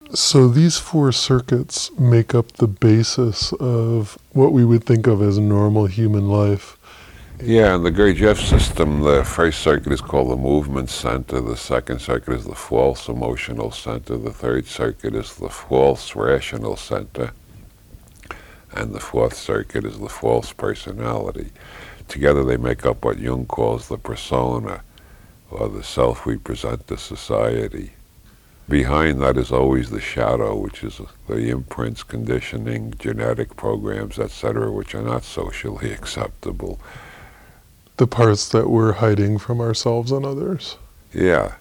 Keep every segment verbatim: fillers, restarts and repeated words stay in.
So these four circuits make up the basis of what we would think of as normal human life. Yeah, in the Gurdjieff system, the first circuit is called the movement center, the second circuit is the false emotional center, the third circuit is the false rational center, and the fourth circuit is the false personality. Together they make up what Jung calls the persona, or the self we present to society. Behind that is always the shadow, which is the imprints, conditioning, genetic programs, et cetera, which are not socially acceptable. The parts that we're hiding from ourselves and others. Yeah.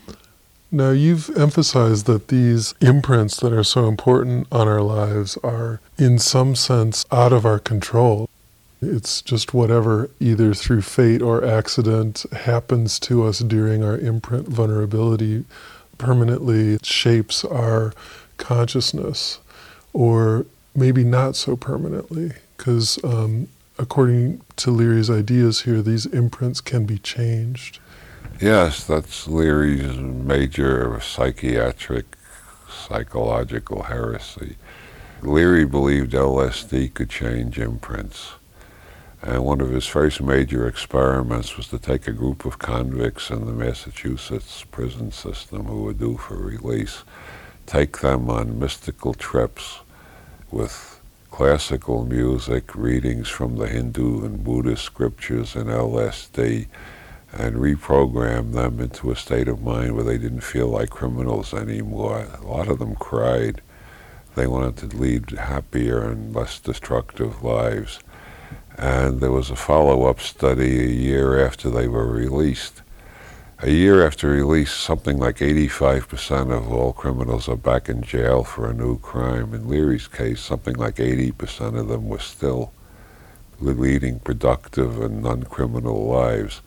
Now, you've emphasized that these imprints that are so important on our lives are, in some sense, out of our control. It's just whatever, either through fate or accident, happens to us during our imprint vulnerability permanently shapes our consciousness, or maybe not so permanently, because um, according to Leary's ideas here, these imprints can be changed. Yes, that's Leary's major psychiatric, psychological heresy. Leary believed L S D could change imprints. And one of his first major experiments was to take a group of convicts in the Massachusetts prison system who were due for release, take them on mystical trips with classical music, readings from the Hindu and Buddhist scriptures, and L S D, and reprogram them into a state of mind where they didn't feel like criminals anymore. A lot of them cried. They wanted to lead happier and less destructive lives. And there was a follow-up study a year after they were released. A year after release, something like eighty-five percent of all criminals are back in jail for a new crime. In Leary's case, something like eighty percent of them were still leading productive and non-criminal lives.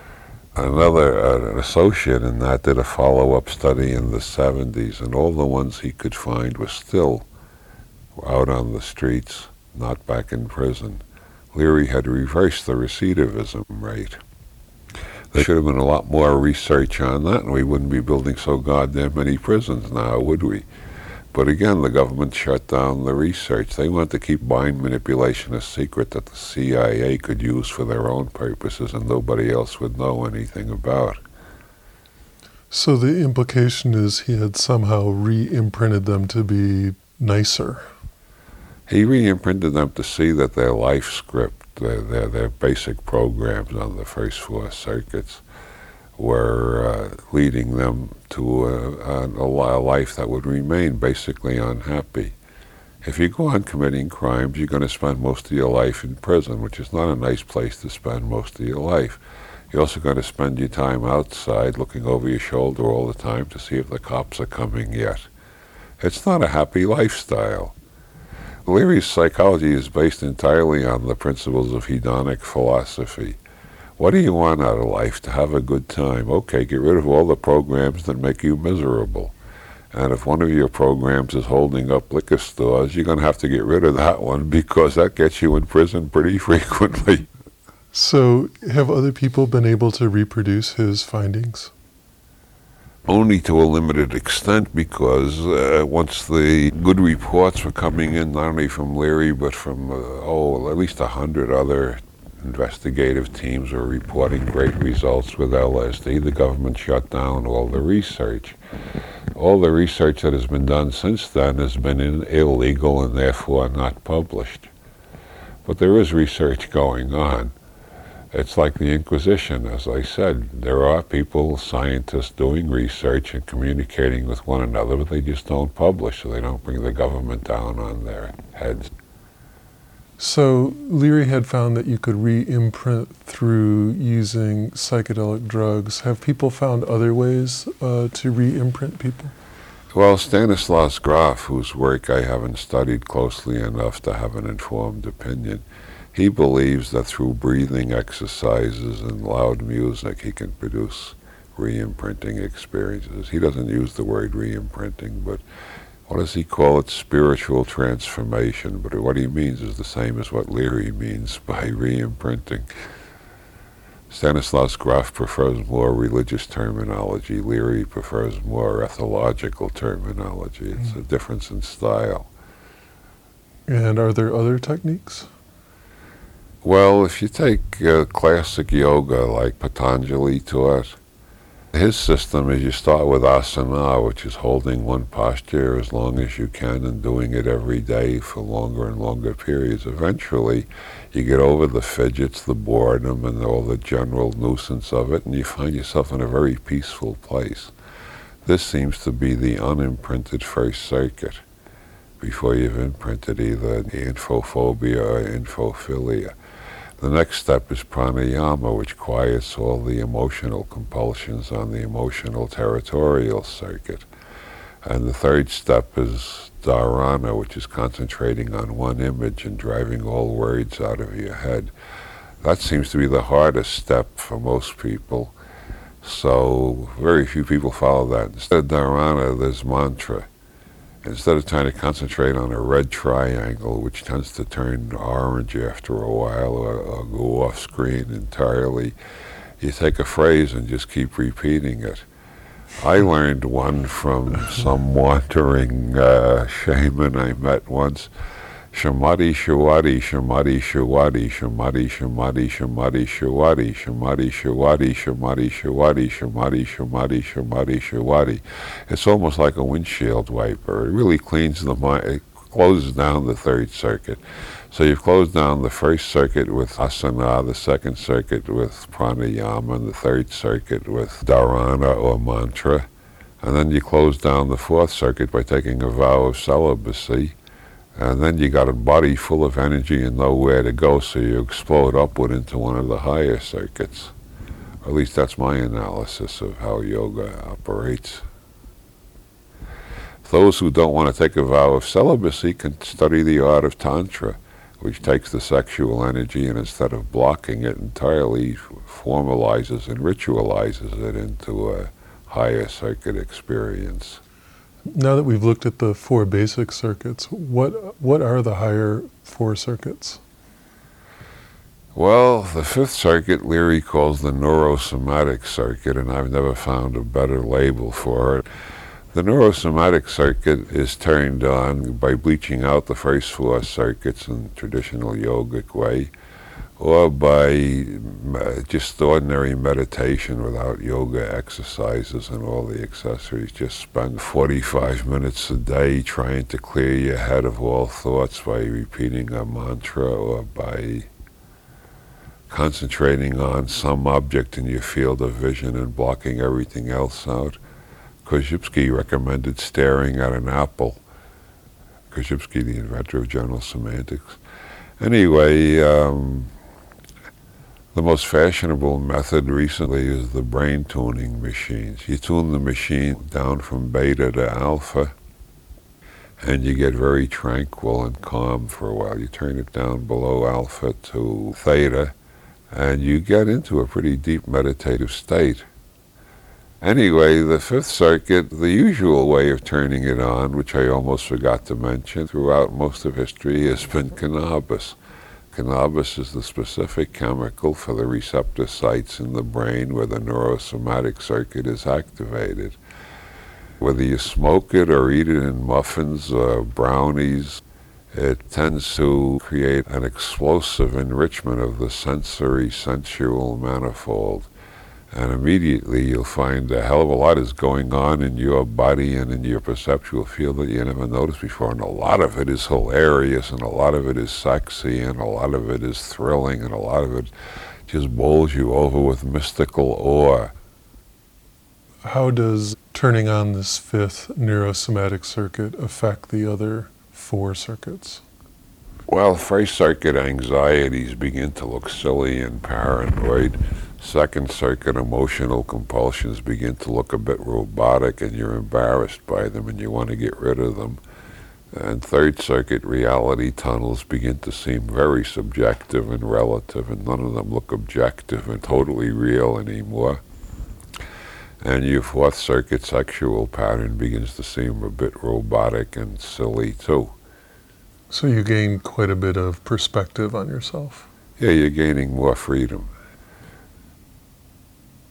Another uh, an associate in that did a follow-up study in the seventies, and all the ones he could find were still out on the streets, not back in prison. Leary had reversed the recidivism rate. There should have been a lot more research on that, and we wouldn't be building so goddamn many prisons now, would we? But again, the government shut down the research. They wanted to keep mind manipulation a secret that the C I A could use for their own purposes and nobody else would know anything about. So the implication is he had somehow re-imprinted them to be nicer. He re-imprinted them to see that their life script, their, their, their basic programs on the first four circuits were uh, leading them to a, a, a life that would remain basically unhappy. If you go on committing crimes, you're going to spend most of your life in prison, which is not a nice place to spend most of your life. You're also going to spend your time outside looking over your shoulder all the time to see if the cops are coming yet. It's not a happy lifestyle. Leary's psychology is based entirely on the principles of hedonic philosophy. What do you want out of life? To have a good time. Okay, get rid of all the programs that make you miserable. And if one of your programs is holding up liquor stores, you're going to have to get rid of that one because that gets you in prison pretty frequently. So have other people been able to reproduce his findings? Only to a limited extent, because uh, once the good reports were coming in, not only from Leary, but from, uh, oh, at least a hundred other investigative teams were reporting great results with L S D, the government shut down all the research. All the research that has been done since then has been in, illegal and therefore not published. But there is research going on. It's like the Inquisition, as I said. There are people, scientists, doing research and communicating with one another, but they just don't publish, so they don't bring the government down on their heads. So Leary had found that you could re-imprint through using psychedelic drugs. Have people found other ways uh, to re-imprint people? Well, Stanislaus Grof, whose work I haven't studied closely enough to have an informed opinion, he believes that through breathing exercises and loud music he can produce re-imprinting experiences. He doesn't use the word re-imprinting, but what does he call it? Spiritual transformation. But what he means is the same as what Leary means by re-imprinting. Stanislaus Grof prefers more religious terminology. Leary prefers more ethological terminology. It's mm. a difference in style. And are there other techniques? Well, if you take uh, classic yoga like Patanjali taught, his system is you start with asana, which is holding one posture as long as you can and doing it every day for longer and longer periods. Eventually, you get over the fidgets, the boredom, and all the general nuisance of it, and you find yourself in a very peaceful place. This seems to be the unimprinted first circuit before you've imprinted either infophobia or infophilia. The next step is pranayama, which quiets all the emotional compulsions on the emotional territorial circuit. And the third step is dharana, which is concentrating on one image and driving all words out of your head. That seems to be the hardest step for most people. So very few people follow that. Instead of dharana, there's mantra. Instead of trying to concentrate on a red triangle, which tends to turn orange after a while or, or go off screen entirely, you take a phrase and just keep repeating it. I learned one from some wandering uh, shaman I met once. Shamati Shawati, Shamati Shawati, Shamati Shamati, Shamati Shawati, Shamati Shawati, Shamati Shawati, Shamati Shamati, Shamati Shawati. It's almost like a windshield wiper. It really cleans the mind, it closes down the third circuit. So you've closed down the first circuit with asana, the second circuit with pranayama, and the third circuit with dharana or mantra. And then you close down the fourth circuit by taking a vow of celibacy. And then you got a body full of energy and nowhere to go, so you explode upward into one of the higher circuits. Or at least that's my analysis of how yoga operates. Those who don't want to take a vow of celibacy can study the art of Tantra, which takes the sexual energy and instead of blocking it entirely, formalizes and ritualizes it into a higher circuit experience. Now that we've looked at the four basic circuits, what what are the higher four circuits? Well, the fifth circuit Leary calls the neurosomatic circuit, and I've never found a better label for it. The neurosomatic circuit is turned on by bleaching out the first four circuits in the traditional yogic way, or by just ordinary meditation without yoga exercises and all the accessories. Just spend forty-five minutes a day trying to clear your head of all thoughts by repeating a mantra or by concentrating on some object in your field of vision and blocking everything else out. Korzybski recommended staring at an apple. Korzybski, the inventor of general semantics. Anyway, um, the most fashionable method recently is the brain tuning machines. You tune the machine down from beta to alpha, and you get very tranquil and calm for a while. You turn it down below alpha to theta, and you get into a pretty deep meditative state. Anyway, the fifth circuit, the usual way of turning it on, which I almost forgot to mention throughout most of history, has been cannabis. Cannabis is the specific chemical for the receptor sites in the brain where the neurosomatic circuit is activated. Whether you smoke it or eat it in muffins or brownies, it tends to create an explosive enrichment of the sensory, sensual manifold. And immediately you'll find a hell of a lot is going on in your body and in your perceptual field that you never noticed before. And a lot of it is hilarious, and a lot of it is sexy, and a lot of it is thrilling, and a lot of it just bowls you over with mystical awe. How does turning on this fifth neurosomatic circuit affect the other four circuits? Well, first circuit anxieties begin to look silly and paranoid. Second circuit emotional compulsions begin to look a bit robotic, and you're embarrassed by them and you want to get rid of them. And third circuit reality tunnels begin to seem very subjective and relative, and none of them look objective and totally real anymore. And your fourth circuit sexual pattern begins to seem a bit robotic and silly too. So you gain quite a bit of perspective on yourself. Yeah, you're gaining more freedom.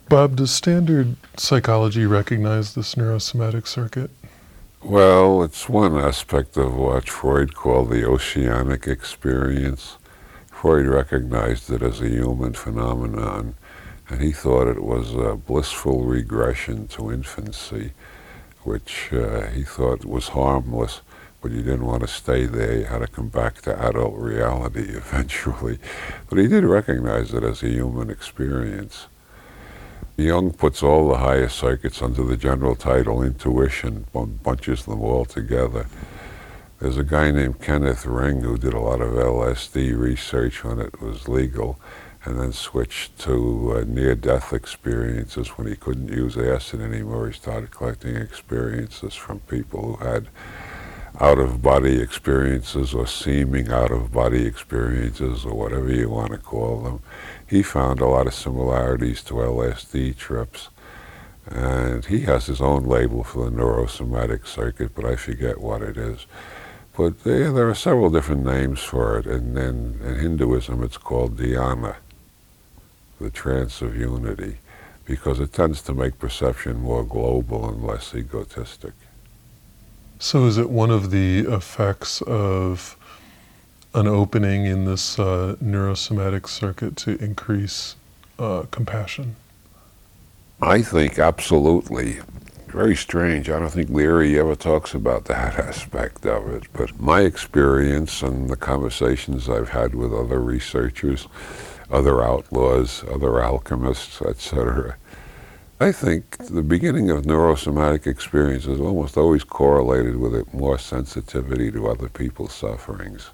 Bob, does standard psychology recognize this neurosomatic circuit? Well, it's one aspect of what Freud called the oceanic experience. Freud recognized it as a human phenomenon, and he thought it was a blissful regression to infancy, which uh, he thought was harmless, but you didn't want to stay there. You had to come back to adult reality eventually. But he did recognize it as a human experience. Jung puts all the higher circuits under the general title intuition, bunches them all together. There's a guy named Kenneth Ring who did a lot of L S D research when it was legal, and then switched to uh, near-death experiences. When he couldn't use acid anymore, he started collecting experiences from people who had out-of-body experiences or seeming out-of-body experiences or whatever you want to call them. He found a lot of similarities to L S D trips, and he has his own label for the neurosomatic circuit, but I forget what it is. But there, there are several different names for it, and then in Hinduism it's called dhyana, the trance of unity, because it tends to make perception more global and less egotistic. So is it one of the effects of an opening in this uh, neurosomatic circuit to increase uh, compassion? I think absolutely. Very strange. I don't think Leary ever talks about that aspect of it. But my experience and the conversations I've had with other researchers, other outlaws, other alchemists, et cetera, I think the beginning of neurosomatic experience is almost always correlated with a more sensitivity to other people's sufferings.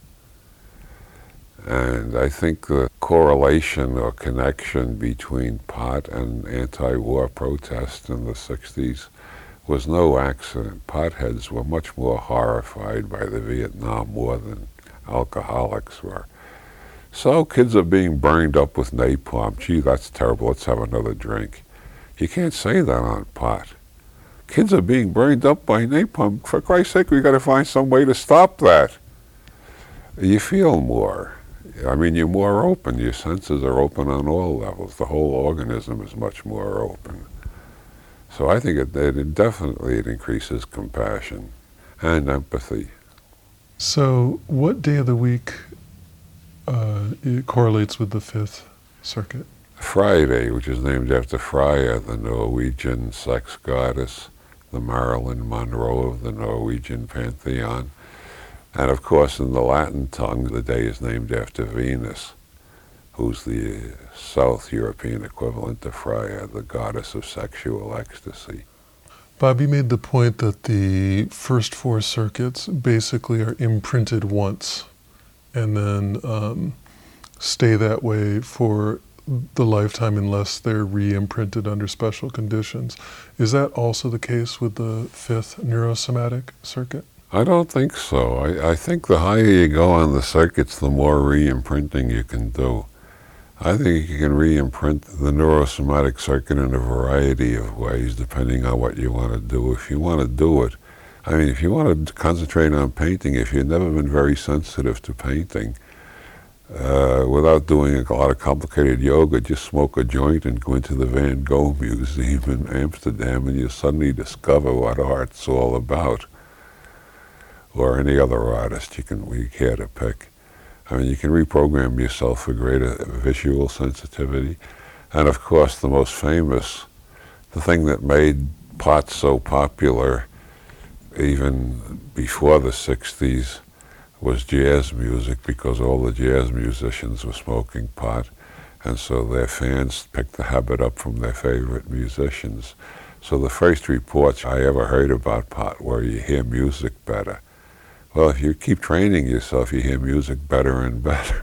And I think the correlation or connection between pot and anti-war protest in the sixties was no accident. Potheads were much more horrified by the Vietnam War than alcoholics were. So kids are being burned up with napalm. Gee, that's terrible. Let's have another drink. You can't say that on pot. Kids are being burned up by napalm. For Christ's sake, we've got to find some way to stop that. You feel more. I mean, you're more open. Your senses are open on all levels. The whole organism is much more open. So I think it, it definitely it increases compassion and empathy. So what day of the week uh, it correlates with the fifth circuit? Friday, which is named after Freya, the Norwegian sex goddess, the Marilyn Monroe of the Norwegian pantheon. And of course, in the Latin tongue, the day is named after Venus, who's the South European equivalent to Freya, the goddess of sexual ecstasy. Bob, you made the point that the first four circuits basically are imprinted once and then um, stay that way for the lifetime unless they're re-imprinted under special conditions. Is that also the case with the fifth neurosomatic circuit? I don't think so. I, I think the higher you go on the circuits, the more re-imprinting you can do. I think you can re-imprint the neurosomatic circuit in a variety of ways, depending on what you want to do. If you want to do it, I mean, if you want to concentrate on painting, if you've never been very sensitive to painting, uh, without doing a lot of complicated yoga, just smoke a joint and go into the Van Gogh Museum in Amsterdam, and you suddenly discover what art's all about. Or any other artist you can we care to pick. I mean, you can reprogram yourself for greater visual sensitivity. And of course, the most famous, the thing that made pot so popular even before the sixties was jazz music, because all the jazz musicians were smoking pot, and so their fans picked the habit up from their favorite musicians. So the first reports I ever heard about pot were you hear music better. Well, if you keep training yourself, you hear music better and better.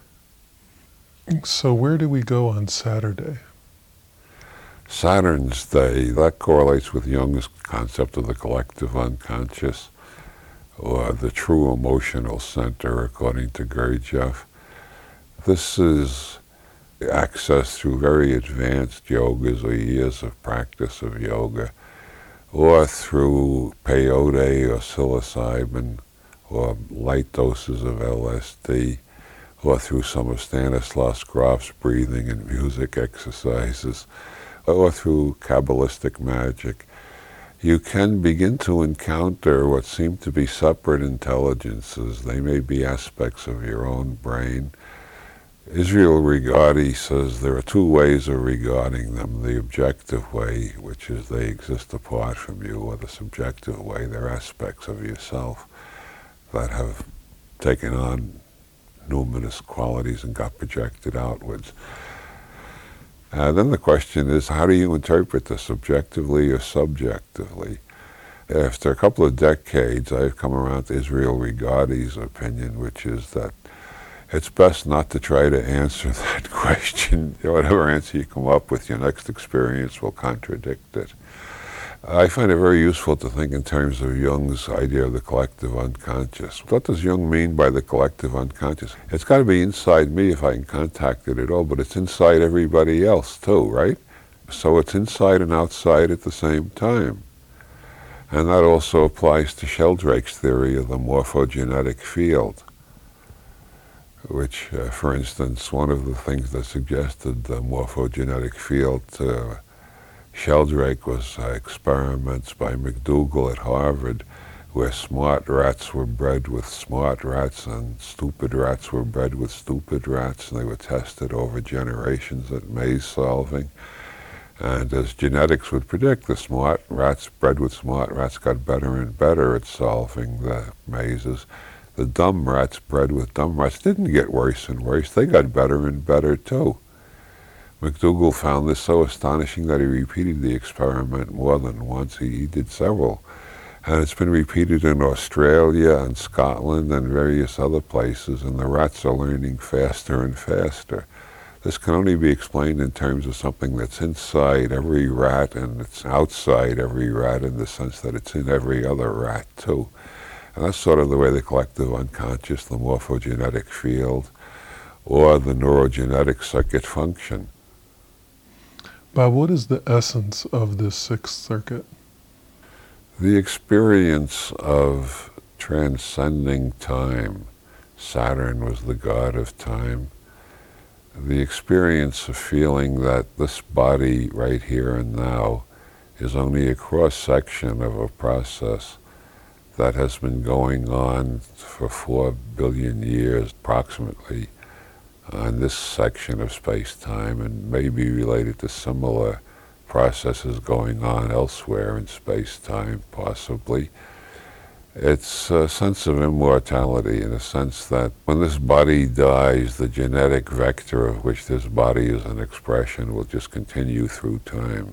So where do we go on Saturday? Saturn's Day, that correlates with Jung's concept of the collective unconscious, or the true emotional center, according to Gurdjieff. This is accessed through very advanced yogas or years of practice of yoga, or through peyote or psilocybin, or light doses of L S D, or through some of Stanislav Grof's breathing and music exercises, or through Kabbalistic magic, you can begin to encounter what seem to be separate intelligences. They may be aspects of your own brain. Israel Regardie says there are two ways of regarding them: the objective way, which is they exist apart from you, or the subjective way, they're aspects of yourself that have taken on numinous qualities and got projected outwards. Uh, then the question is, how do you interpret this, objectively or subjectively? After a couple of decades, I've come around to Israel Regardie's opinion, which is that it's best not to try to answer that question. Whatever answer you come up with, your next experience will contradict it. I find it very useful to think in terms of Jung's idea of the collective unconscious. What does Jung mean by the collective unconscious? It's got to be inside me if I can contact it at all, but it's inside everybody else too, right? So it's inside and outside at the same time. And that also applies to Sheldrake's theory of the morphogenetic field, which, uh, for instance, one of the things that suggested the morphogenetic field to Sheldrake was uh, experiments by McDougall at Harvard, where smart rats were bred with smart rats and stupid rats were bred with stupid rats, and they were tested over generations at maze solving. And as genetics would predict, the smart rats bred with smart rats got better and better at solving the mazes. The dumb rats bred with dumb rats didn't get worse and worse. They got better and better too. McDougall found this so astonishing that he repeated the experiment more than once. He, he did several. And it's been repeated in Australia and Scotland and various other places, and the rats are learning faster and faster. This can only be explained in terms of something that's inside every rat and it's outside every rat, in the sense that it's in every other rat too. And that's sort of the way the collective unconscious, the morphogenetic field, or the neurogenetic circuit function. Bob, what is the essence of this sixth circuit? The experience of transcending time. Saturn was the god of time. The experience of feeling that this body right here and now is only a cross-section of a process that has been going on for four billion years approximately on this section of space-time, and may be related to similar processes going on elsewhere in space-time, possibly. It's a sense of immortality, in a sense that when this body dies, the genetic vector of which this body is an expression will just continue through time.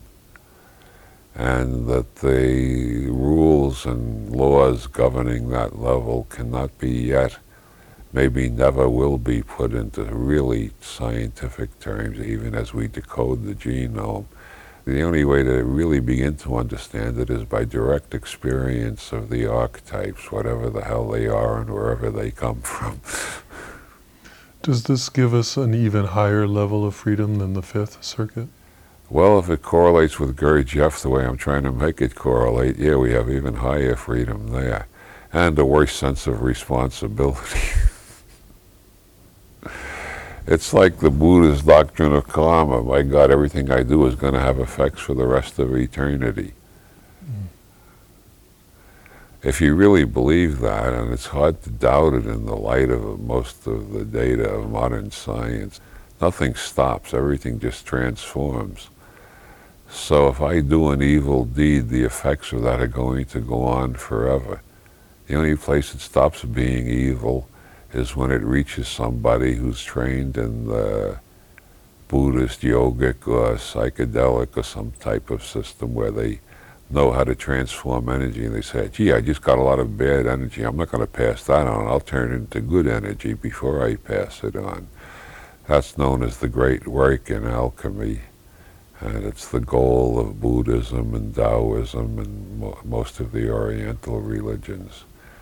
And that the rules and laws governing that level cannot be yet, maybe never will be, put into really scientific terms, even as we decode the genome. The only way to really begin to understand it is by direct experience of the archetypes, whatever the hell they are and wherever they come from. Does this give us an even higher level of freedom than the fifth circuit? Well, if it correlates with Gurdjieff the way I'm trying to make it correlate, yeah, we have even higher freedom there, and a worse sense of responsibility. It's like the Buddha's doctrine of karma. My God, everything I do is going to have effects for the rest of eternity. Mm. If you really believe that, and it's hard to doubt it in the light of most of the data of modern science, nothing stops, everything just transforms. So if I do an evil deed, the effects of that are going to go on forever. The only place it stops being evil is when it reaches somebody who's trained in the Buddhist, yogic, or psychedelic, or some type of system where they know how to transform energy, and they say, gee, I just got a lot of bad energy, I'm not going to pass that on, I'll turn it into good energy before I pass it on. That's known as the great work in alchemy, and it's the goal of Buddhism and Taoism and mo most of the Oriental religions.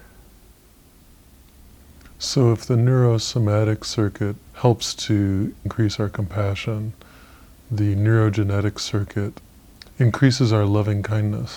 So if the neurosomatic circuit helps to increase our compassion, the neurogenetic circuit increases our loving kindness.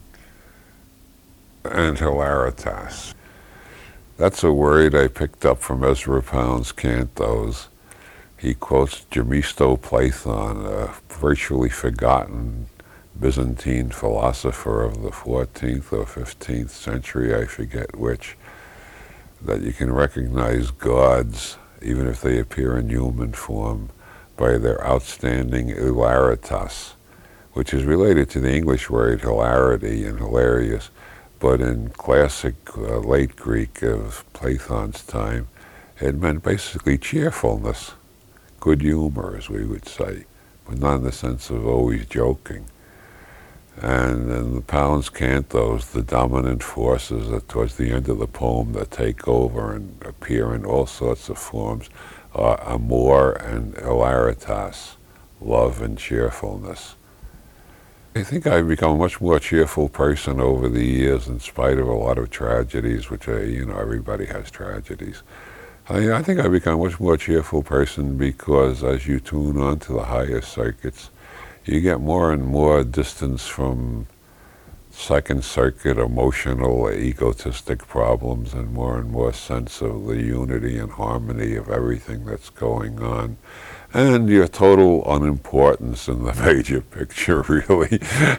And hilaritas. That's a word I picked up from Ezra Pound's cantos. he quotes Themistocleton, a virtually forgotten Byzantine philosopher of the fourteenth or fifteenth century, I forget which, that you can recognize gods, even if they appear in human form, by their outstanding hilaritas, which is related to the English word hilarity and hilarious, but in classic uh, late Greek of Platon's time, it meant basically cheerfulness, good humor, as we would say, but not in the sense of always joking. And in the Pounds Cantos, the dominant forces that towards the end of the poem that take over and appear in all sorts of forms are amor and hilaritas, love and cheerfulness. I think I've become a much more cheerful person over the years in spite of a lot of tragedies, which, I, you know, everybody has tragedies. I, I think I've become a much more cheerful person because as you tune on to the higher circuits, you get more and more distance from second circuit emotional, egotistic problems and more and more sense of the unity and harmony of everything that's going on. And your total unimportance in the major picture, really.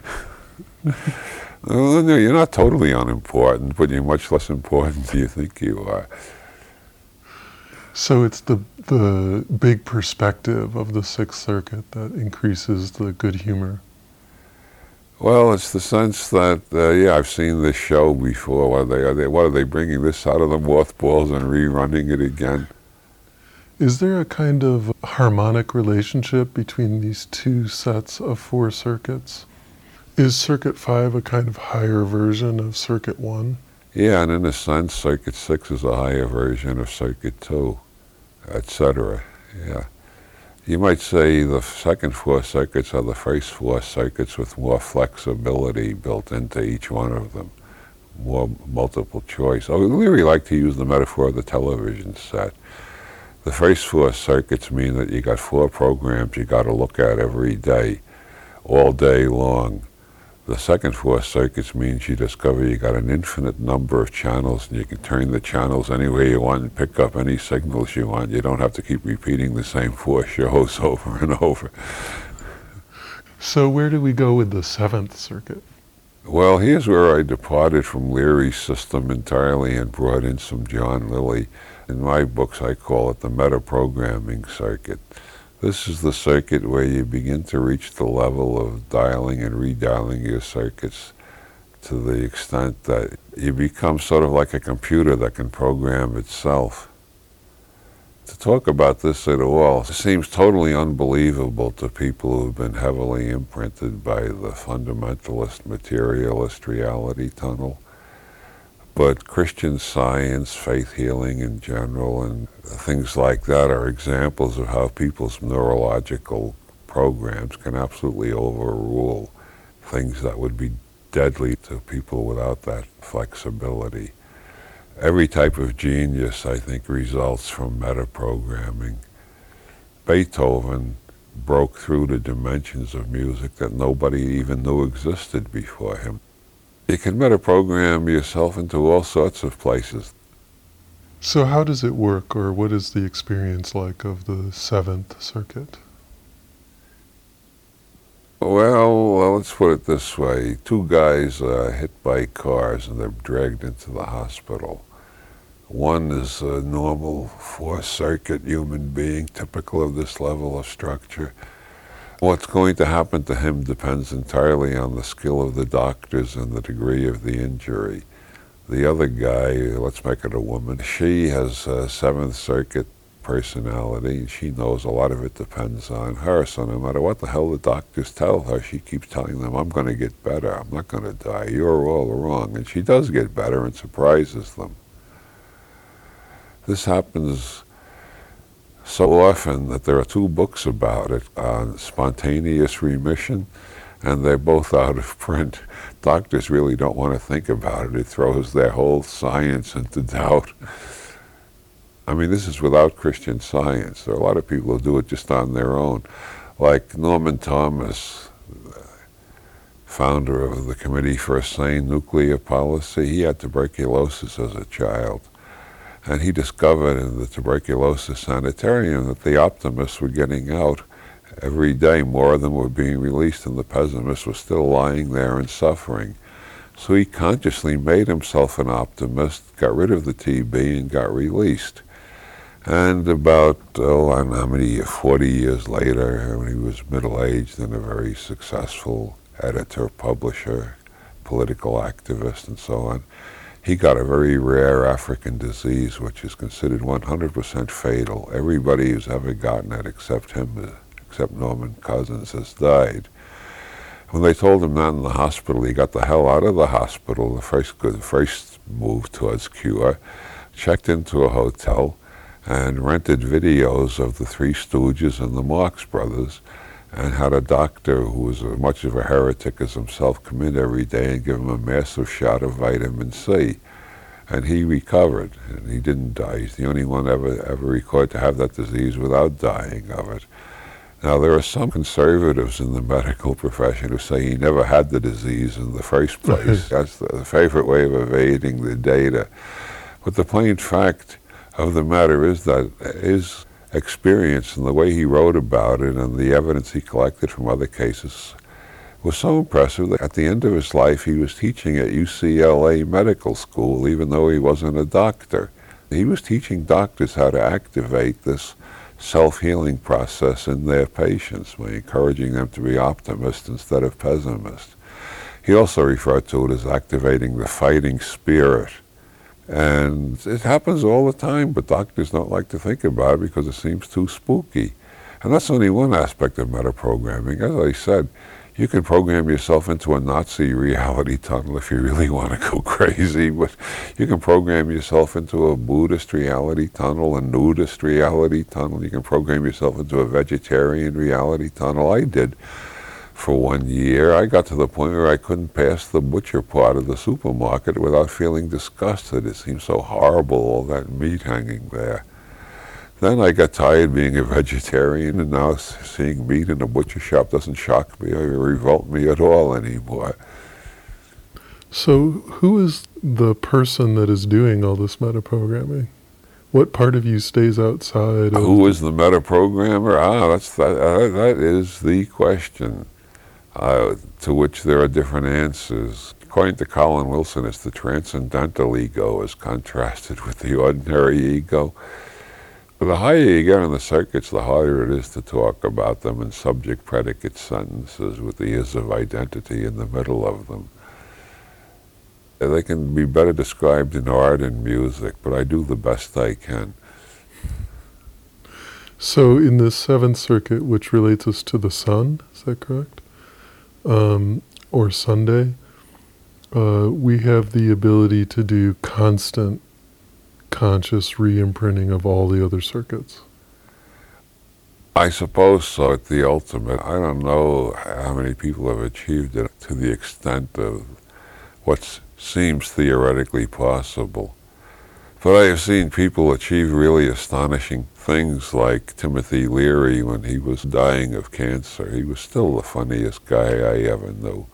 Well, no, you're not totally unimportant, but you're much less important than you think you are. So it's the the big perspective of the Sixth Circuit that increases the good humor. Well, it's the sense that, uh, yeah, I've seen this show before. What are they, are they, what are they bringing this out of the mothballs and rerunning it again? Is there a kind of harmonic relationship between these two sets of four circuits? Is Circuit five a kind of higher version of Circuit one? Yeah, and in a sense, Circuit six is a higher version of Circuit two, et cetera. Yeah. You might say the second four circuits are the first four circuits with more flexibility built into each one of them, more multiple choice. Oh, Leary liked to use the metaphor of the television set. The first four circuits mean that you got four programs you got to look at every day, all day long. The second four circuits means you discover you got an infinite number of channels and you can turn the channels any way you want and pick up any signals you want. You don't have to keep repeating the same four shows over and over. So where do we go with the Seventh Circuit? Well, here's where I departed from Leary's system entirely and brought in some John Lilly. In my books, I call it the metaprogramming circuit. This is the circuit where you begin to reach the level of dialing and redialing your circuits to the extent that you become sort of like a computer that can program itself. To talk about this at all seems totally unbelievable to people who've been heavily imprinted by the fundamentalist, materialist reality tunnel. But Christian Science, faith healing in general, and things like that are examples of how people's neurological programs can absolutely overrule things that would be deadly to people without that flexibility. Every type of genius, I think, results from metaprogramming. Beethoven broke through the dimensions of music that nobody even knew existed before him. You can metaprogram yourself into all sorts of places. So how does it work, or what is the experience like of the Seventh Circuit? Well, well, let's put it this way. Two guys are hit by cars and they're dragged into the hospital. One is a normal four-circuit human being, typical of this level of structure. What's going to happen to him depends entirely on the skill of the doctors and the degree of the injury. The other guy, let's make it a woman, she has a Seventh Circuit personality, and she knows a lot of it depends on her, so no matter what the hell the doctors tell her, she keeps telling them, I'm going to get better, I'm not going to die, you're all wrong, and she does get better and surprises them. This happens so often that there are two books about it on spontaneous remission, and they're both out of print. Doctors really don't want to think about it. It throws their whole science into doubt. I mean, this is without Christian Science. There are a lot of people who do it just on their own. Like Norman Thomas, founder of the Committee for a Sane Nuclear Policy, he had tuberculosis as a child. And he discovered in the tuberculosis sanitarium that the optimists were getting out every day. More of them were being released, and the pessimists were still lying there and suffering. So he consciously made himself an optimist, got rid of the T B, and got released. And about, oh, I don't know how many, forty years later, when he was middle-aged and a very successful editor, publisher, political activist, and so on, he got a very rare African disease, which is considered one hundred percent fatal. Everybody who's ever gotten it, except him, except Norman Cousins, has died. When they told him that in the hospital, he got the hell out of the hospital, the first, the first move towards cure, checked into a hotel, and rented videos of the Three Stooges and the Marx Brothers, and had a doctor who was as much of a heretic as himself come in every day and give him a massive shot of vitamin C. And he recovered, and he didn't die. He's the only one ever, ever recorded to have that disease without dying of it. Now, there are some conservatives in the medical profession who say he never had the disease in the first place. That's the, the favorite way of evading the data. But the plain fact of the matter is that his experience and the way he wrote about it and the evidence he collected from other cases was so impressive that at the end of his life he was teaching at U C L A Medical School, even though he wasn't a doctor. He was teaching doctors how to activate this self-healing process in their patients by encouraging them to be optimists instead of pessimists. He also referred to it as activating the fighting spirit. And it happens all the time, but doctors don't like to think about it because it seems too spooky. And that's only one aspect of metaprogramming. As I said, you can program yourself into a Nazi reality tunnel if you really want to go crazy, but you can program yourself into a Buddhist reality tunnel, a nudist reality tunnel. You can program yourself into a vegetarian reality tunnel. I did for one year. I got to the point where I couldn't pass the butcher part of the supermarket without feeling disgusted. It seemed so horrible, all that meat hanging there. Then I got tired being a vegetarian, and now seeing meat in a butcher shop doesn't shock me or revolt me at all anymore. So who is the person that is doing all this metaprogramming? What part of you stays outside of... Who is the metaprogrammer? Ah, that's that, uh, that is the question, uh, to which there are different answers. According to Colin Wilson, it's the transcendental ego as contrasted with the ordinary ego. The higher you get on the circuits, the harder it is to talk about them in subject-predicate sentences with the is of identity in the middle of them. They can be better described in art and music, but I do the best I can. So in the Seventh Circuit, which relates us to the sun, is that correct? Um, or Sunday, uh, we have the ability to do constant conscious re-imprinting of all the other circuits. I suppose so, at the ultimate. I don't know how many people have achieved it to the extent of what seems theoretically possible. But I have seen people achieve really astonishing things, like Timothy Leary when he was dying of cancer. He was still the funniest guy I ever knew.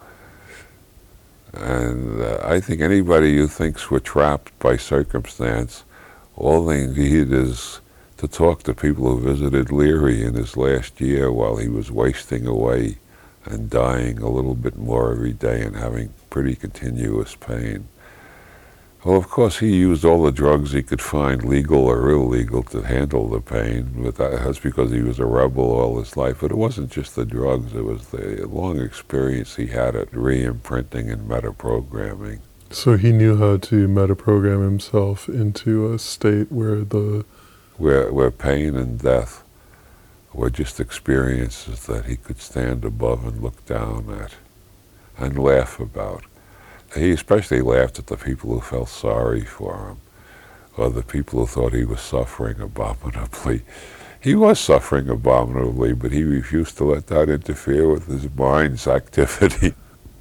And uh, I think anybody who thinks we're trapped by circumstance, all they need is to talk to people who visited Leary in his last year while he was wasting away and dying a little bit more every day and having pretty continuous pain. Well, of course, he used all the drugs he could find, legal or illegal, to handle the pain, but that's because he was a rebel all his life. But it wasn't just the drugs, it was the long experience he had at re-imprinting and metaprogramming. So he knew how to metaprogram himself into a state where the... Where, where pain and death were just experiences that he could stand above and look down at and laugh about. He especially laughed at the people who felt sorry for him, or the people who thought he was suffering abominably. He was suffering abominably, but he refused to let that interfere with his mind's activity.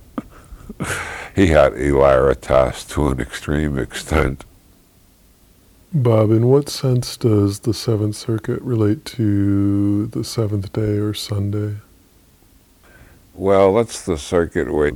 He had hilaritas to an extreme extent. Bob, in what sense does the Seventh Circuit relate to the seventh day or Sunday? Well, that's the circuit where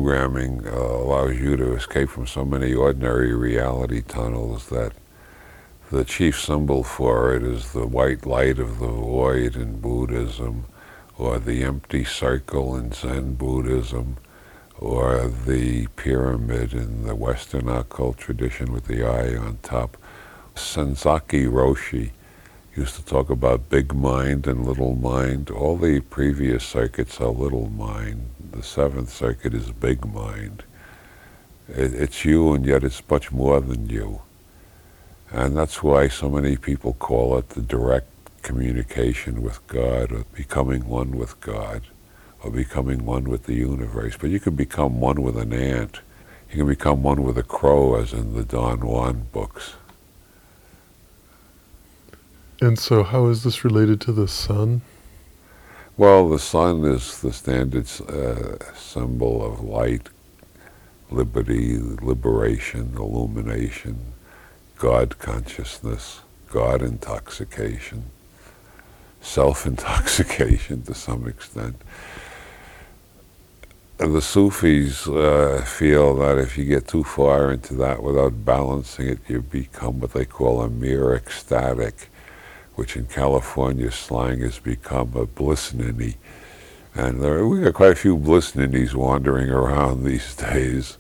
metaprogramming uh, allows you to escape from so many ordinary reality tunnels that The chief symbol for it is the white light of the void in Buddhism, or the empty circle in Zen Buddhism, or the pyramid in the Western occult tradition with the eye on top. Senzaki Roshi used to talk about big mind and little mind. All the previous circuits are little mind. The seventh circuit is big mind. It, it's you, and yet it's much more than you. And that's why so many people call it the direct communication with God, or becoming one with God, or becoming one with the universe. But you can become one with an ant. You can become one with a crow, as in the Don Juan books. And so how is this related to the sun? Well, the sun is the standard uh, symbol of light, liberty, liberation, illumination, God consciousness, God intoxication, self-intoxication to some extent. And the Sufis uh, feel that if you get too far into that without balancing it, you become what they call a mere ecstatic, which in California slang has become a bliss ninny. And there, we got quite a few bliss ninnies wandering around these days.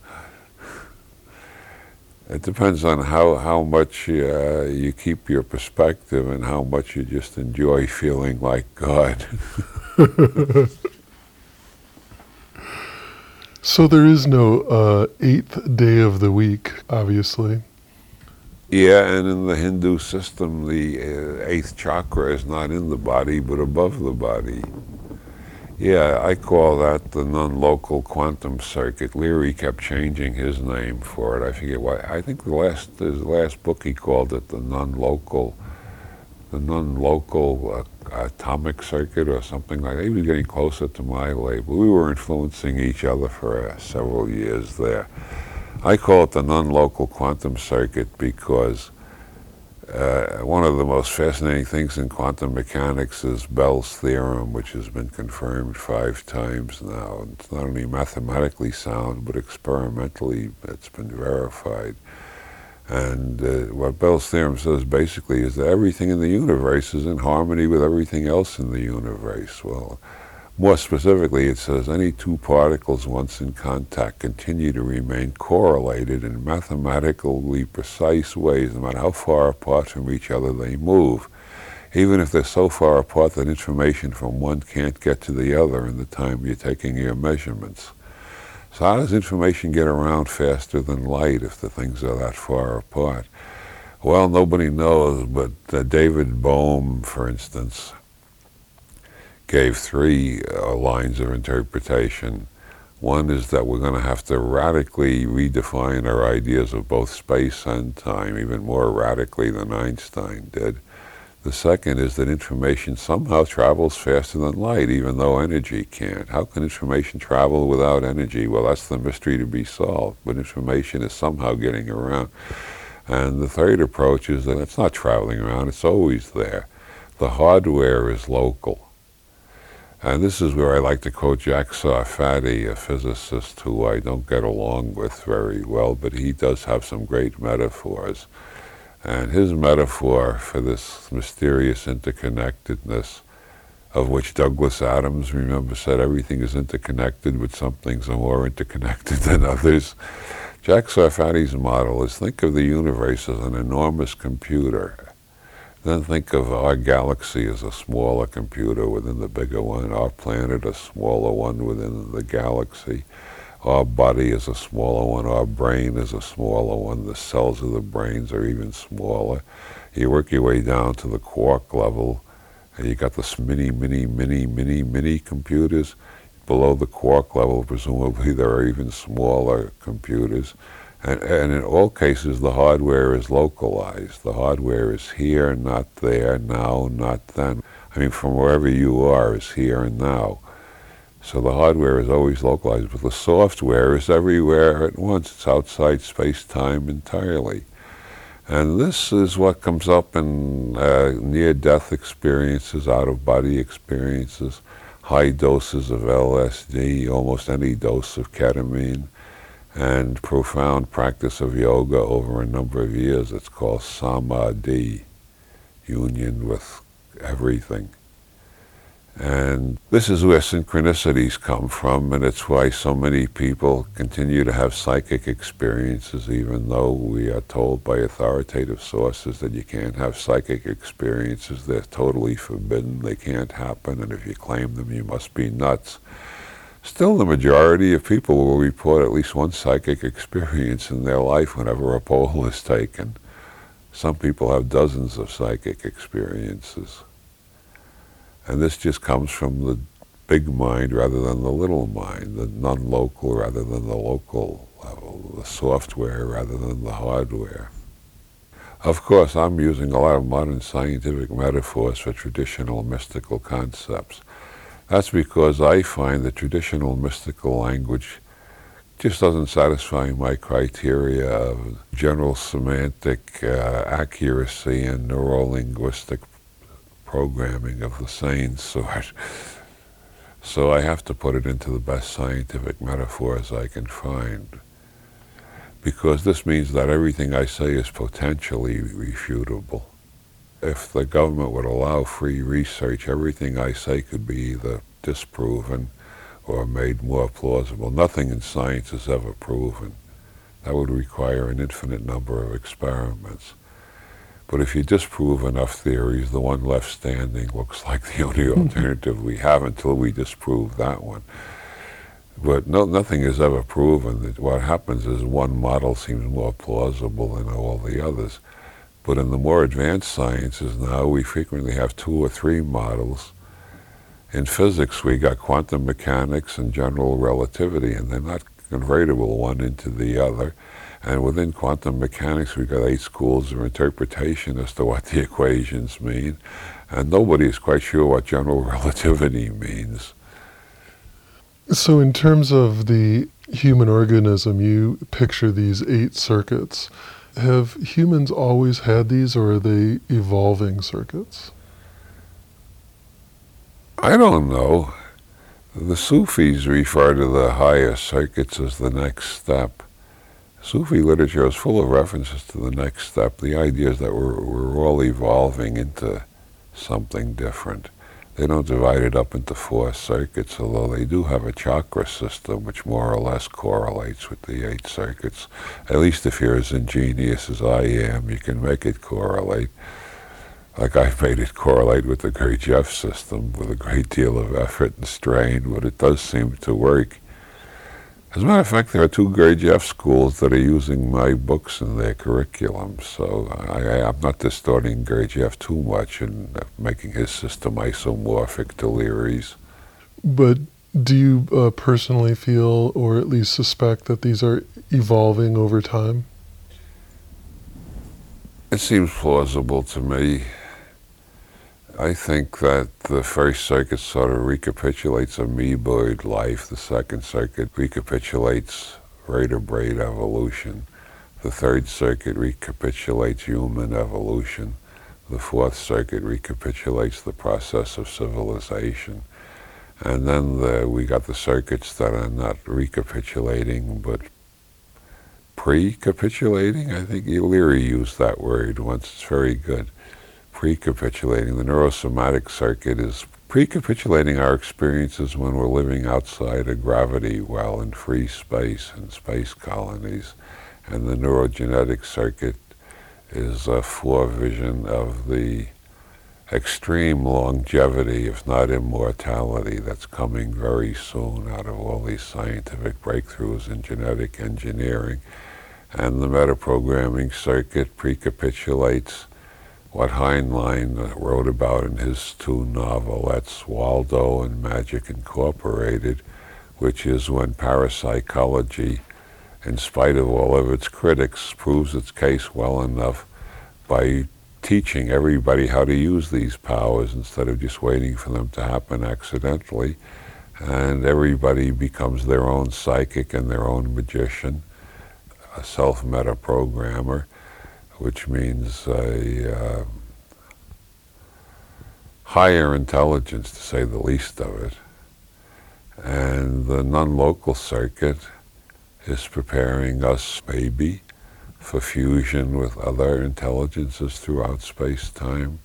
It depends on how, how much uh, you keep your perspective and how much you just enjoy feeling like God. So there is no uh, eighth day of the week, obviously. Yeah, and in the Hindu system, the uh, eighth chakra is not in the body, but above the body. Yeah, I call that the non-local quantum circuit. Leary kept changing his name for it. I forget why. I think the last his last book he called it the non-local, the non-local uh, atomic circuit or something like that. He was getting closer to my label. We were influencing each other for uh, several years there. I call it the non-local quantum circuit because uh, one of the most fascinating things in quantum mechanics is Bell's theorem, which has been confirmed five times now. It's not only mathematically sound, but experimentally it's been verified. And uh, what Bell's theorem says basically is that everything in the universe is in harmony with everything else in the universe. Well, more specifically, it says any two particles once in contact continue to remain correlated in mathematically precise ways, no matter how far apart from each other they move, even if they're so far apart that information from one can't get to the other in the time you're taking your measurements. So how does information get around faster than light if the things are that far apart? Well, nobody knows, but uh, David Bohm, for instance, gave three uh, lines of interpretation. One is that we're going to have to radically redefine our ideas of both space and time, even more radically than Einstein did. The second is that information somehow travels faster than light, even though energy can't. How can information travel without energy? Well, that's the mystery to be solved, but information is somehow getting around. And the third approach is that it's not traveling around, it's always there. The hardware is local. And this is where I like to quote Jack Sarfati, a physicist who I don't get along with very well, but he does have some great metaphors. And his metaphor for this mysterious interconnectedness, of which Douglas Adams, remember, said everything is interconnected, but some things are more interconnected than others. Jack Sarfati's model is think of the universe as an enormous computer. Then think of our galaxy as a smaller computer within the bigger one, our planet a smaller one within the galaxy, our body is a smaller one, our brain is a smaller one, the cells of the brains are even smaller. You work your way down to the quark level, and you got the mini, mini, mini, mini, mini computers. Below the quark level, presumably there are even smaller computers. And, and in all cases, the hardware is localized. The hardware is here, not there, now, not then. I mean, from wherever you are is here and now. So the hardware is always localized, but the software is everywhere at once. It's outside space-time entirely. And this is what comes up in uh, near-death experiences, out-of-body experiences, high doses of L S D, almost any dose of ketamine. and profound practice of yoga over a number of years. It's called samadhi, union with everything. And this is where synchronicities come from, and it's why so many people continue to have psychic experiences, even though we are told by authoritative sources that you can't have psychic experiences. They're totally forbidden. They can't happen, and if you claim them, you must be nuts. Still, the majority of people will report at least one psychic experience in their life whenever a poll is taken. Some people have dozens of psychic experiences. And this just comes from the big mind rather than the little mind, the non-local rather than the local level, the software rather than the hardware. Of course, I'm using a lot of modern scientific metaphors for traditional mystical concepts. That's because I find that traditional mystical language just doesn't satisfy my criteria of general semantic uh, accuracy and neuro-linguistic programming of the sane sort. So I have to put it into the best scientific metaphors I can find, because this means that everything I say is potentially refutable. If the government would allow free research, everything I say could be either disproven or made more plausible. Nothing in science is ever proven. That would require an infinite number of experiments. But if you disprove enough theories, the one left standing looks like the only alternative we have until we disprove that one. But no, nothing is ever proven. What happens is one model seems more plausible than all the others. But in the more advanced sciences now, we frequently have two or three models. In physics, we got quantum mechanics and general relativity, and they're not convertible one into the other. And within quantum mechanics, we've got eight schools of interpretation as to what the equations mean, and nobody is quite sure what general relativity means. So in terms of the human organism, you picture these eight circuits. Have humans always had these, or are they evolving circuits? I don't know. The Sufis refer to the higher circuits as the next step. Sufi literature is full of references to the next step. The idea is that we're, we're all evolving into something different. They don't divide it up into four circuits, although they do have a chakra system which more or less correlates with the eight circuits. At least if you're as ingenious as I am, you can make it correlate. Like I've made it correlate with the Gurdjieff system with a great deal of effort and strain, but it does seem to work. As a matter of fact, there are two Gurdjieff schools that are using my books in their curriculum, so I, I'm not distorting Gurdjieff too much and making his system isomorphic to Leary's. But do you uh, personally feel, or at least suspect, that these are evolving over time? It seems plausible to me. I think that the first circuit sort of recapitulates amoeboid life. The second circuit recapitulates vertebrate evolution. The third circuit recapitulates human evolution. The fourth circuit recapitulates the process of civilization. And then the, we got the circuits that are not recapitulating, but pre-capitulating. I think Leary used that word once. It's very good. Pre-capitulating. The neurosomatic circuit is pre-capitulating our experiences when we're living outside of gravity while in free space and space colonies. And the neurogenetic circuit is a forevision of the extreme longevity, if not immortality, that's coming very soon out of all these scientific breakthroughs in genetic engineering. And the metaprogramming circuit pre-capitulates what Heinlein wrote about in his two novelettes, Waldo and Magic Incorporated, which is when parapsychology, in spite of all of its critics, proves its case well enough by teaching everybody how to use these powers instead of just waiting for them to happen accidentally. And everybody becomes their own psychic and their own magician, a self-meta-programmer, which means a uh, higher intelligence, to say the least of it. And the non-local circuit is preparing us, maybe, for fusion with other intelligences throughout space-time.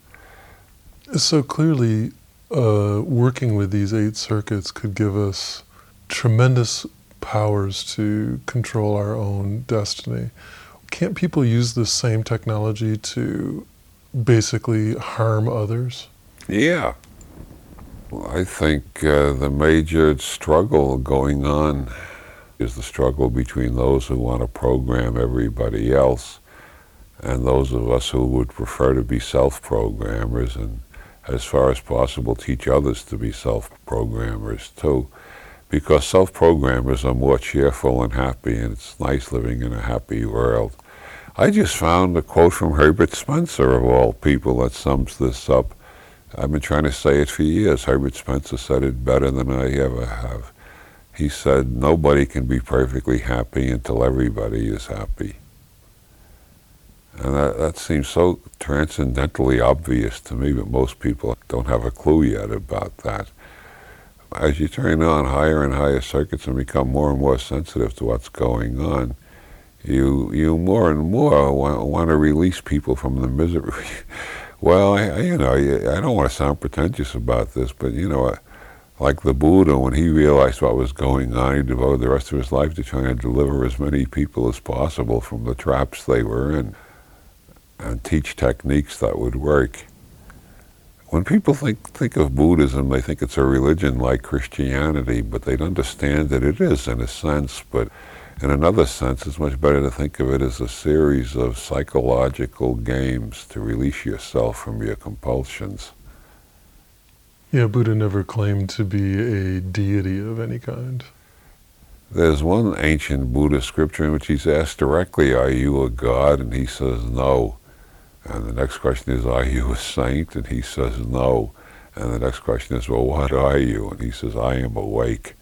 So clearly, uh, working with these eight circuits could give us tremendous powers to control our own destiny. Can't people use this same technology to basically harm others? Yeah. I think uh, the major struggle going on is the struggle between those who want to program everybody else and those of us who would prefer to be self-programmers and, as far as possible, teach others to be self-programmers too. Because self-programmers are more cheerful and happy, and it's nice living in a happy world. I just found a quote from Herbert Spencer, of all people, that sums this up. I've been trying to say it for years. Herbert Spencer said it better than I ever have. He said, nobody can be perfectly happy until everybody is happy. And that, that seems so transcendentally obvious to me, but most people don't have a clue yet about that. As you turn on higher and higher circuits and become more and more sensitive to what's going on, you you more and more want, want to release people from the misery. Well, I, I, you know, I don't want to sound pretentious about this, but, you know, like the Buddha, when he realized what was going on, he devoted the rest of his life to trying to deliver as many people as possible from the traps they were in and teach techniques that would work. When people think, think of Buddhism, they think it's a religion like Christianity, but they'd understand that it is in a sense, but in another sense, it's much better to think of it as a series of psychological games to release yourself from your compulsions. Yeah, Buddha never claimed to be a deity of any kind. There's one ancient Buddhist scripture in which he's asked directly, are you a god? And he says no. And the next question is, are you a saint? And he says no. And the next question is, well, what are you? And he says, I am awake.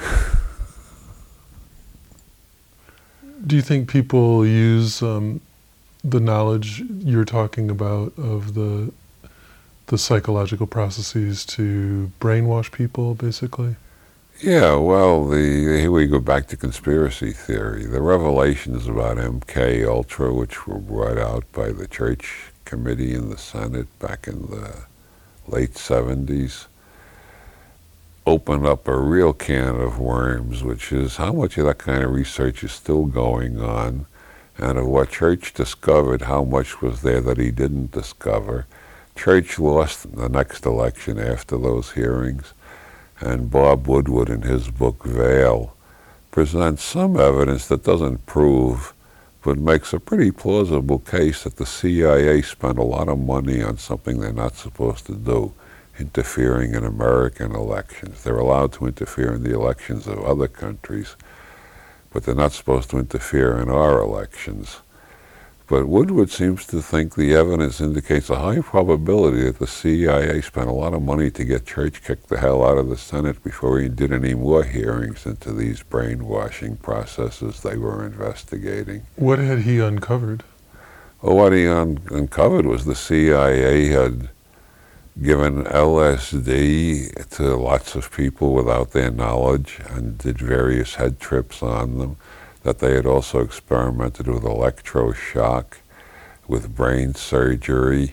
Do you think people use um, the knowledge you're talking about of the the psychological processes to brainwash people, basically? Yeah, well, the here we go back to conspiracy theory. The revelations about M K Ultra, which were brought out by the Church Committee in the Senate back in the late seventies, open up a real can of worms, which is how much of that kind of research is still going on, and of what Church discovered, how much was there that he didn't discover. Church lost in the next election after those hearings, and Bob Woodward in his book Veil presents some evidence that doesn't prove, but makes a pretty plausible case that the C I A spent a lot of money on something they're not supposed to do, interfering in American elections. They're allowed to interfere in the elections of other countries, but they're not supposed to interfere in our elections. But Woodward seems to think the evidence indicates a high probability that the C I A spent a lot of money to get Church kicked the hell out of the Senate before he did any more hearings into these brainwashing processes they were investigating. What had he uncovered? Well, what he un- uncovered was the C I A had given L S D to lots of people without their knowledge and did various head trips on them, that they had also experimented with electroshock, with brain surgery,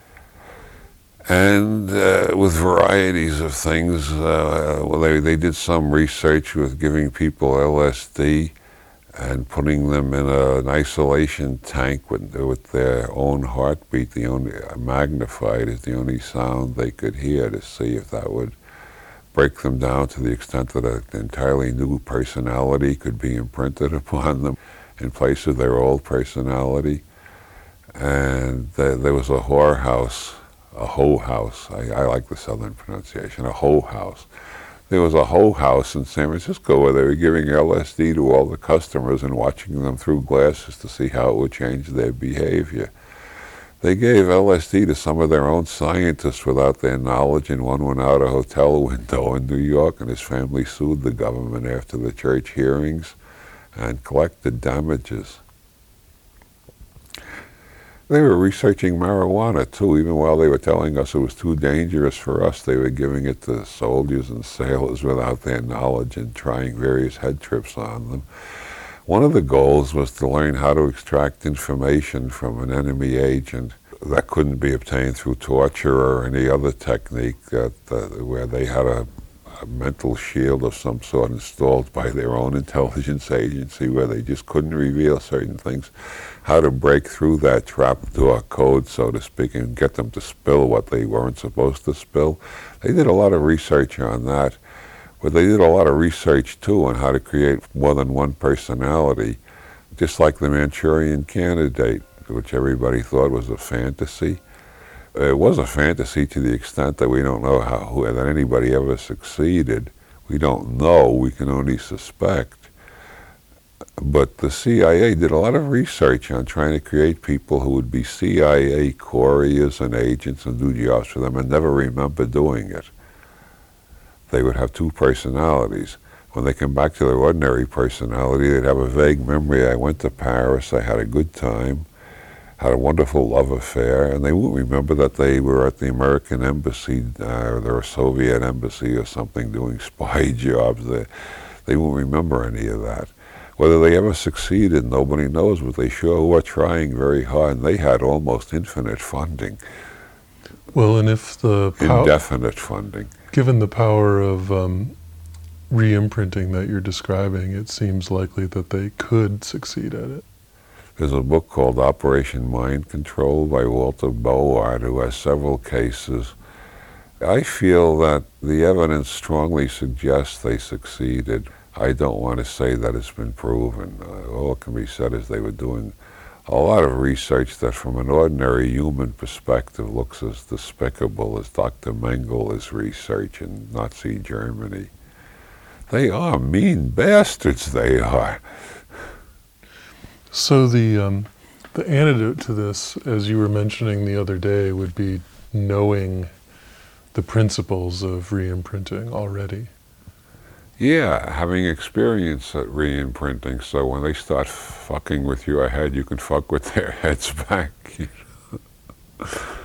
and uh, with varieties of things. Uh, well, they, they did some research with giving people L S D and putting them in a, an isolation tank with, with their own heartbeat, the only magnified is the only sound they could hear, to see if that would break them down to the extent that an entirely new personality could be imprinted upon them in place of their old personality. And there, there was a whorehouse, a hoe house. I, I like the southern pronunciation, a hoe house. There was a hoe house in San Francisco where they were giving L S D to all the customers and watching them through glasses to see how it would change their behavior. They gave L S D to some of their own scientists without their knowledge, and one went out a hotel window in New York, and his family sued the government after the Church hearings and collected damages. They were researching marijuana, too. Even while they were telling us it was too dangerous for us, they were giving it to soldiers and sailors without their knowledge and trying various head trips on them. One of the goals was to learn how to extract information from an enemy agent that couldn't be obtained through torture or any other technique, that, uh, where they had a, a mental shield of some sort installed by their own intelligence agency where they just couldn't reveal certain things. How to break through that trapdoor code, so to speak, and get them to spill what they weren't supposed to spill. They did a lot of research on that, but they did a lot of research too on how to create more than one personality, just like the Manchurian Candidate, which everybody thought was a fantasy. It was a fantasy to the extent that we don't know how that anybody ever succeeded. We don't know, we can only suspect. But the C I A did a lot of research on trying to create people who would be C I A couriers and agents and do jobs for them and never remember doing it. They would have two personalities. When they come back to their ordinary personality, they'd have a vague memory. I went to Paris, I had a good time, had a wonderful love affair, and they won't remember that they were at the American embassy uh, or the Soviet embassy or something doing spy jobs. They, they won't remember any of that. Whether they ever succeeded, nobody knows, but they sure were trying very hard, and they had almost infinite funding. Well, and if the... Pow- Indefinite funding. Given the power of um, re-imprinting that you're describing, it seems likely that they could succeed at it. There's a book called Operation Mind Control by Walter Board, who has several cases. I feel that the evidence strongly suggests they succeeded. I don't want to say that it's been proven. Uh, all it can be said is they were doing a lot of research that from an ordinary human perspective looks as despicable as Doctor Mengel's research in Nazi Germany. They are mean bastards, they are. So the um, the antidote to this, as you were mentioning the other day, would be knowing the principles of re-imprinting already. Yeah, having experience at re-imprinting, so when they start fucking with your head, you can fuck with their heads back. You know?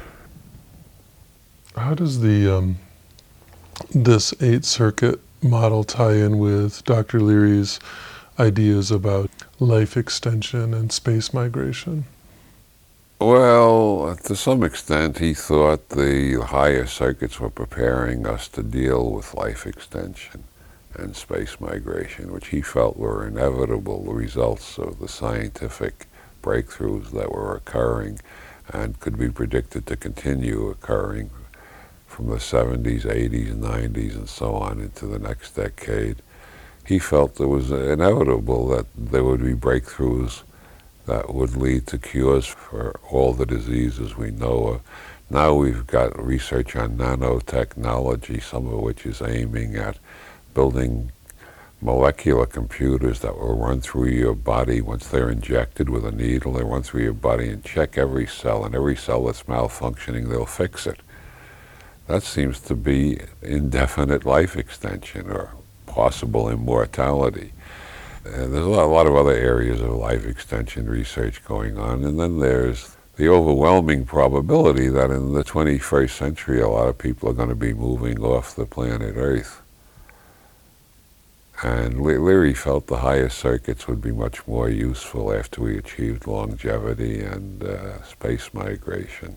How does the um, this eight circuit model tie in with Doctor Leary's ideas about life extension and space migration? Well, to some extent, he thought the higher circuits were preparing us to deal with life extension and space migration, which he felt were inevitable results of the scientific breakthroughs that were occurring and could be predicted to continue occurring from the seventies, eighties, nineties, and so on into the next decade. He felt it was inevitable that there would be breakthroughs that would lead to cures for all the diseases we know of. Now we've got research on nanotechnology, some of which is aiming at building molecular computers that will run through your body once they're injected with a needle. They run through your body and check every cell, and every cell that's malfunctioning, they'll fix it. That seems to be indefinite life extension or possible immortality. And there's a lot, a lot of other areas of life extension research going on, and then there's the overwhelming probability that in the twenty-first century a lot of people are going to be moving off the planet Earth. And Leary felt the higher circuits would be much more useful after we achieved longevity and uh, space migration.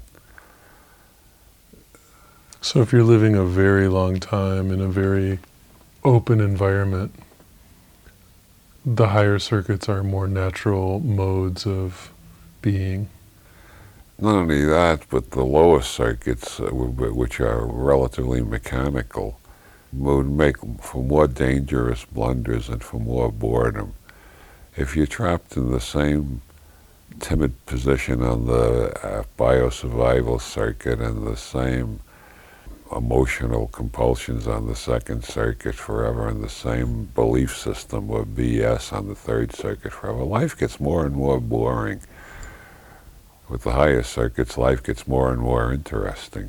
So if you're living a very long time in a very open environment, the higher circuits are more natural modes of being. Not only that, but the lower circuits, uh, which are relatively mechanical, would make for more dangerous blunders and for more boredom. If you're trapped in the same timid position on the uh, biosurvival circuit and the same emotional compulsions on the second circuit forever and the same belief system or B S on the third circuit forever, life gets more and more boring. With the higher circuits, life gets more and more interesting.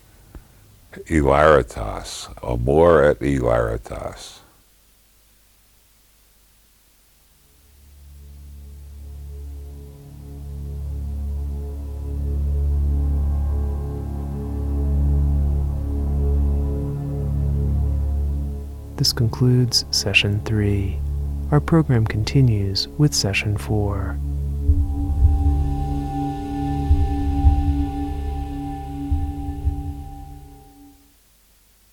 Hilaritas, amor et hilaritas. This concludes session three. Our program continues with session four.